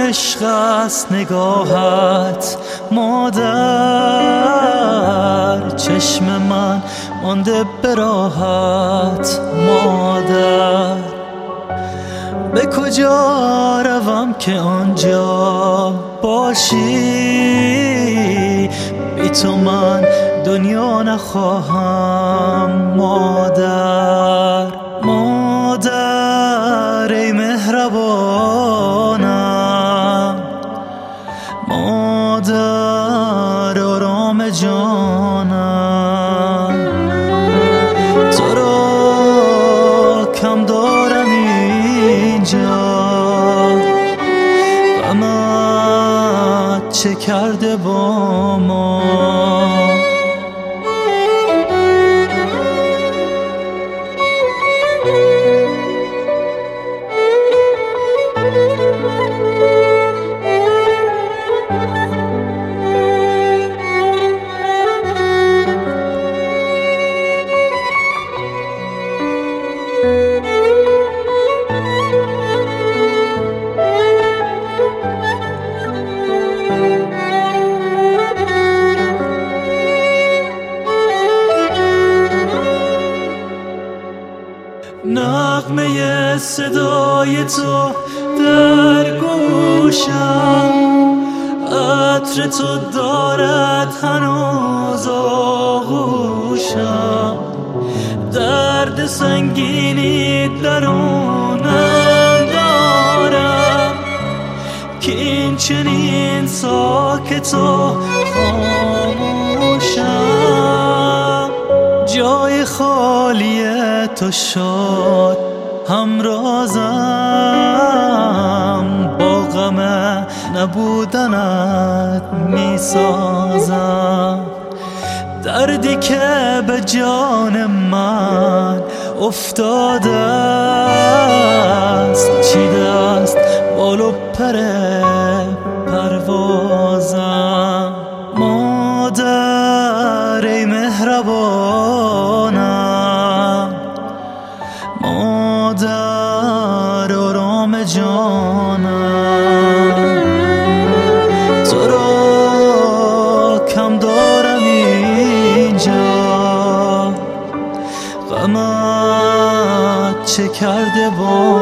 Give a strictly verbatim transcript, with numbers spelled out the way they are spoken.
عشق است نگاهت مادر، چشم من مانده به راحت مادر. به کجا روم که آنجا باشی، بی تو من دنیا نخواهم مادر. مادر ای مهربانم، مادر آرام جانم، تو را کم دارم اینجا، غمت چه کرده با ما. نغمه صدای تو در گوشم، عطر تو دارد هنوز آغوشم، درد سنگینی درونم دارم که این چنین ساکت و خاموشم. جای خالی تو شد همرازم، با غم نبودنت می سازم. دردی که به جان من افتاده است، چیده است بال و پر پروازم. مادر ای مهربانم، مادر آرام جانم، تو را کم دارم اینجا، غمت چه کرده با